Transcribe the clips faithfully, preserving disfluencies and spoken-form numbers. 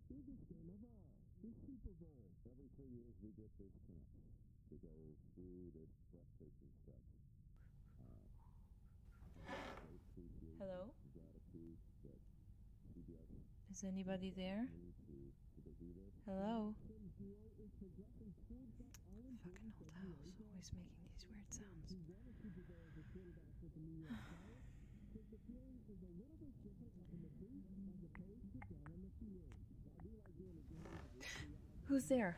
biggest game of all, the Super Bowl. Every three years we get this chance to go through this breathtaking stretch. Uh, Hello? gratitude that C B S Is anybody there? me to, to be there. Hello? Tim Duo is progressing towards that all-important Fucking old house, always making these weird sounds. He won a Super Bowl as a quarterback with the New York Giants. Says the feeling is a little bit different up in the booth as opposed to down on the field. I do like doing the game. Who's there?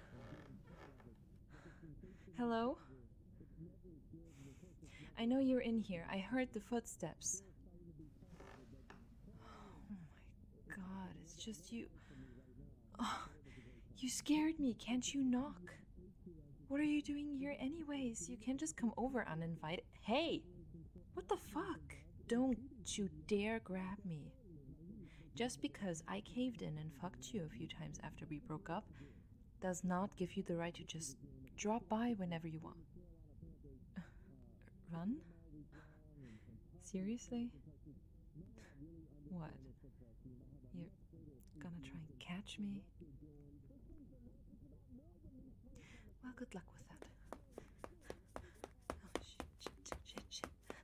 Hello? I know you're in here. I heard the footsteps. Oh my god, it's just you. Oh, you scared me. Can't you knock? What are you doing here anyways? You can't just come over uninvited. Hey! What the fuck? Don't you dare grab me. Just because I caved in and fucked you a few times after we broke up does not give you the right to just drop by whenever you want. Run? Seriously? What? You're gonna try and catch me? Well, good luck with that. Oh, shit, shit, shit, shit, shit.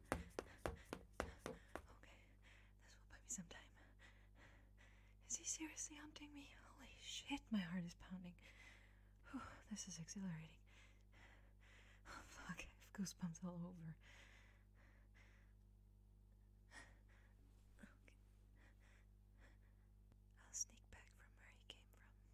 Okay, this will buy me some time. Is he seriously hunting me? Holy shit, my heart is pounding. Whew, this is exhilarating. Oh, fuck, I have goosebumps all over. Okay. I'll sneak back from where he came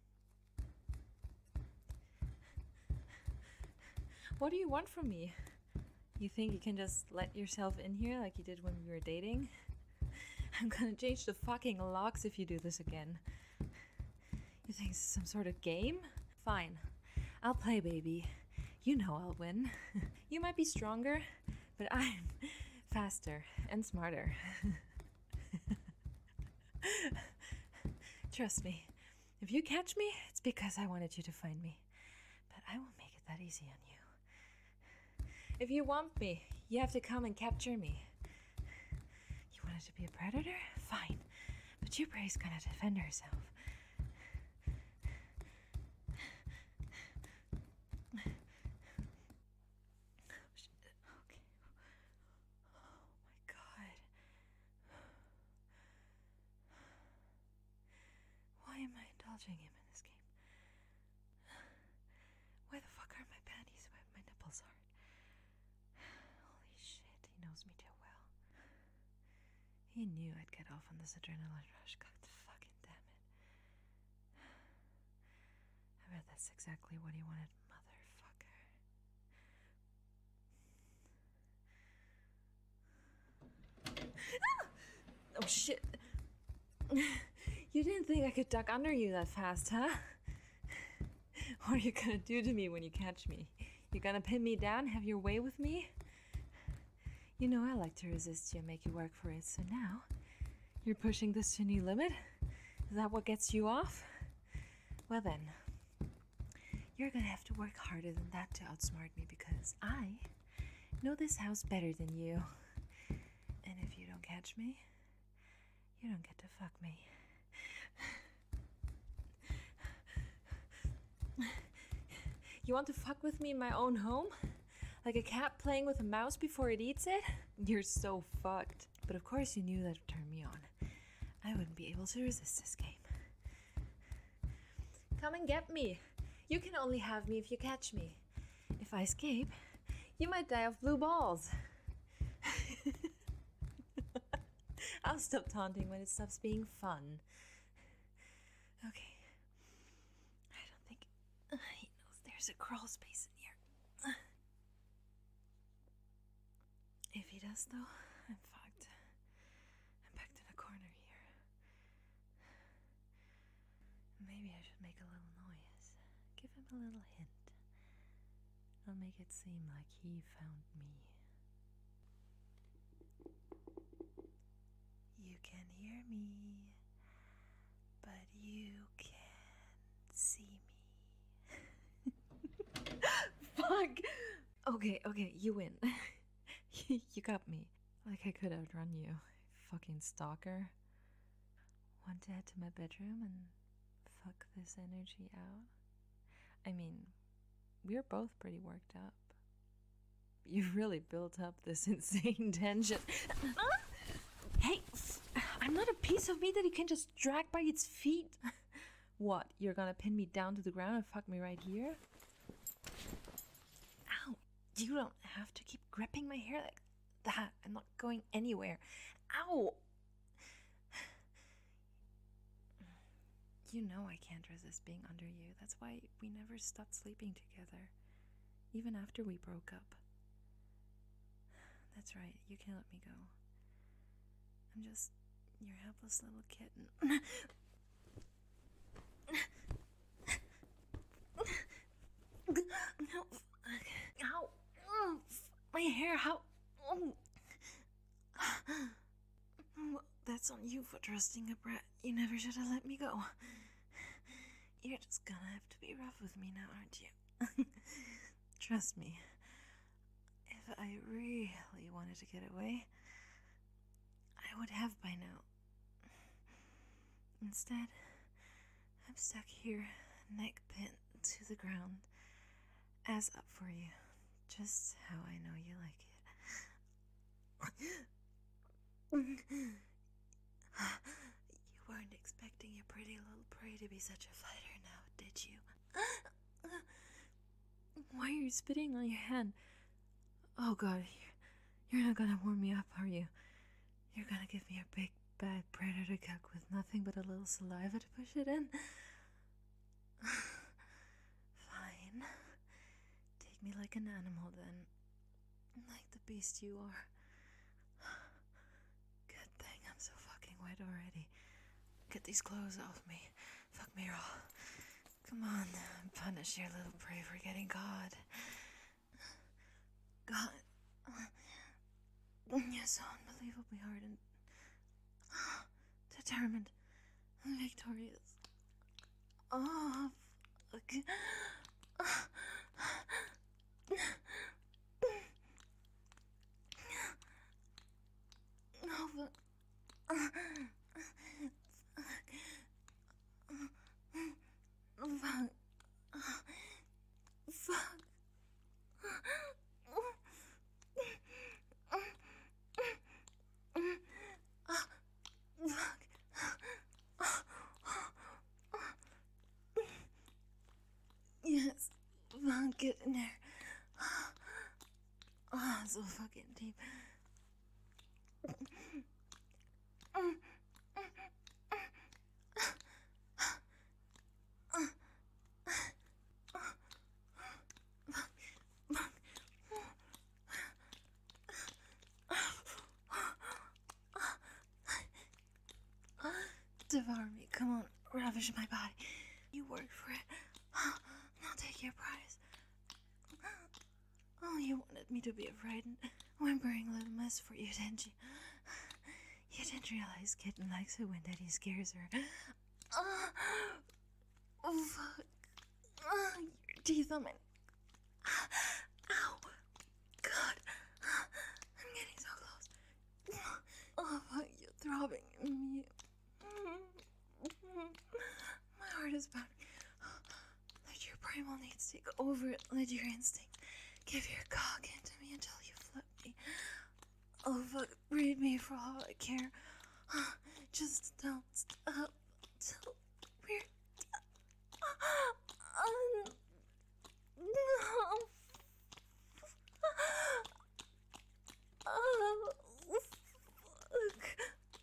from. What do you want from me? You think you can just let yourself in here like you did when we were dating? I'm gonna change the fucking locks if you do this again. You think it's some sort of game? Fine. I'll play, baby. You know I'll win. You might be stronger, but I'm faster and smarter. Trust me. If you catch me, it's because I wanted you to find me. But I won't make it that easy on you. If you want me, you have to come and capture me. You wanted to be a predator? Fine. But your prey's gonna defend herself. Okay. Oh my god. Why am I indulging him in this game? Why the fuck are my panties wet? My nipples hard. Holy shit, he knows me too well. He knew I'd get off on this adrenaline rush. God fucking damn it. I bet that's exactly what he wanted, motherfucker. Oh shit. You didn't think I could duck under you that fast, huh? What are you gonna do to me when you catch me? You gonna pin me down, have your way with me? You know I like to resist you and make you work for it, so now you're pushing this to a new limit? Is that what gets you off? Well then, you're gonna have to work harder than that to outsmart me because I know this house better than you. And if you don't catch me, you don't get to fuck me. You want to fuck with me in my own home? Like a cat playing with a mouse before it eats it? You're so fucked. But of course you knew that would turn me on. I wouldn't be able to resist this game. Come and get me. You can only have me if you catch me. If I escape, you might die of blue balls. I'll stop taunting when it stops being fun. Okay. I don't think uh, he knows there's a crawl space in here. If he does, though, I'm fucked. I'm backed in a corner here. Maybe I should make a little noise. Give him a little hint. I'll make it seem like he found me. You can hear me, but you can't see me. Fuck! Okay, okay, you win. You got me. Like I could outrun you, fucking stalker. Want to head to my bedroom and fuck this energy out. I mean, we're both pretty worked up. You've really built up this insane tension. Hey, I'm not a piece of meat that you can just drag by its feet. What, you're gonna pin me down to the ground and fuck me right here? Ow, you don't have to keep gripping my hair like that. I'm not going anywhere. Ow! You know I can't resist being under you. That's why we never stopped sleeping together, even after we broke up. That's right, you can let me go. I'm just your helpless little kitten. No. Ow. Oh, my hair, how? Oh. Well, that's on you for trusting a brat. You never should have let me go. You're just gonna have to be rough with me now, aren't you? Trust me. If I really wanted to get away, I would have by now. Instead, I'm stuck here, neck pinned to the ground, ass up for you, just how I know you like it. You weren't expecting your pretty little prey to be such a fighter now, did you? Why are you spitting on your hand? Oh god, you're, you're not gonna warm me up, are you? You're gonna give me a big, bad predator cook with nothing but a little saliva to push it in? Fine. Take me like an animal then. Like the beast you are. Good thing I'm so fucking wet already. Get these clothes off me. Fuck me raw. Come on, punish your little prey for getting caught. God. You're so unbelievably hard and determined and victorious. Oh, fuck. No, but... Fuck. Fuck. Yes, fuck, get in there. Oh, so fucking deep. Devour me, come on, ravish my body. You worked for it. Now take your prize. Oh, you wanted me to be afraid and whimpering a little mess for you, didn't you? You didn't realize kitten likes it when daddy scares her. Oh, oh fuck. Oh, your teeth on my... Ow. God. I'm getting so close. Oh, fuck, you're throbbing in me. My heart is pounding. Let your primal needs take over. Let your instincts give your cock into me until you flip me. Oh fuck, breed me for all I care. Just don't stop till we're done. No. Oh, fuck.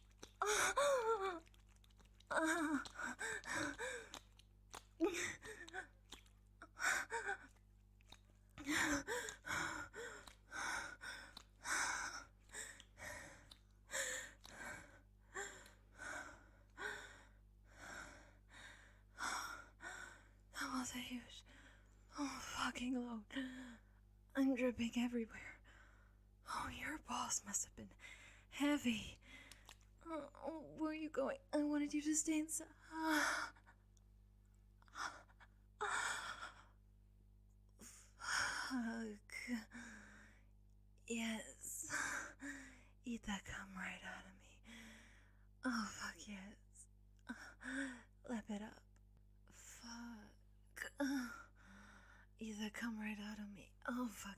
Uh, that was a huge, oh, fucking load. I'm dripping everywhere. Oh, your balls must have been heavy. Oh, where are you going? I wanted you to stay inside. Fuck. Yes. Eat that cum right out of me. Oh, fuck yes. Lap it up.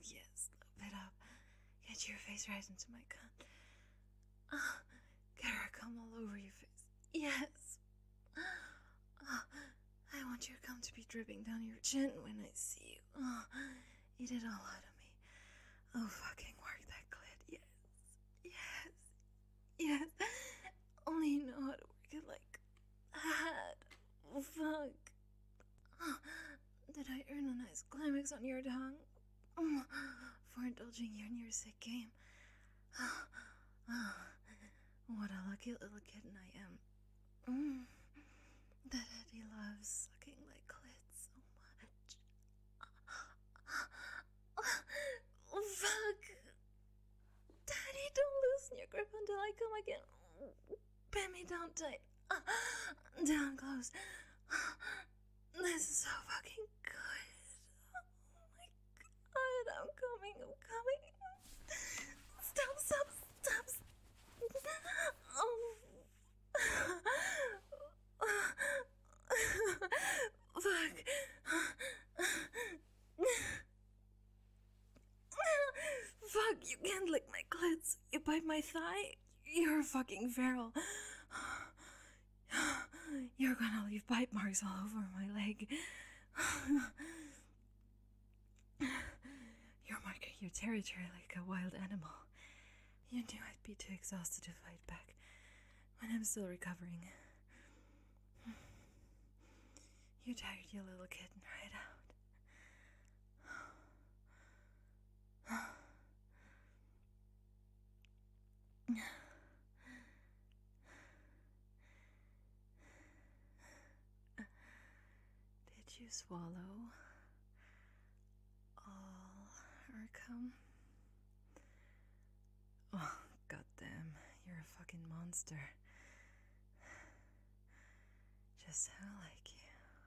yes, loop it up. Get your face right into my cunt. Uh, get her cum all over your face. Yes. Uh, I want your cum to be dripping down your chin when I see you. Uh, eat it all out of me. Oh, fucking work that clit. Yes. Yes. Yes. Only you know how to work it like that. Oh, fuck. Uh, did I earn a nice climax on your tongue? Uh, for indulging you in your sick game. Uh, uh, what a lucky little kitten I am. Mm, that Eddie loves sucking my clit so much. Oh, fuck. Daddy, don't loosen your grip until I come again. Pin me down tight. Down close. This is so fucking good. Oh my god, I'm coming, I'm coming. Stop, stop, stop. Oh. Fuck. Fuck, you can't lick my clits. You bite my thigh. You're a fucking feral. You're gonna leave bite marks all over my leg. You're marking your territory like a wild animal. You knew I'd be too exhausted to fight back when I'm still recovering. You tired your little kitten right out. Did you swallow all her cum? Oh, goddamn, you're a fucking monster. Just how I like you.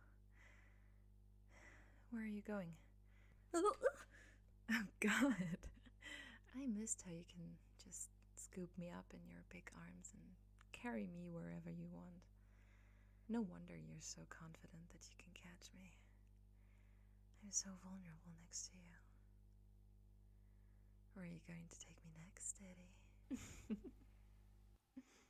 Where are you going? Oh, God. I missed how you can just scoop me up in your big arms and carry me wherever you want. No wonder you're so confident that you can catch me. I'm so vulnerable next to you. Where are you going to take me next, Daddy?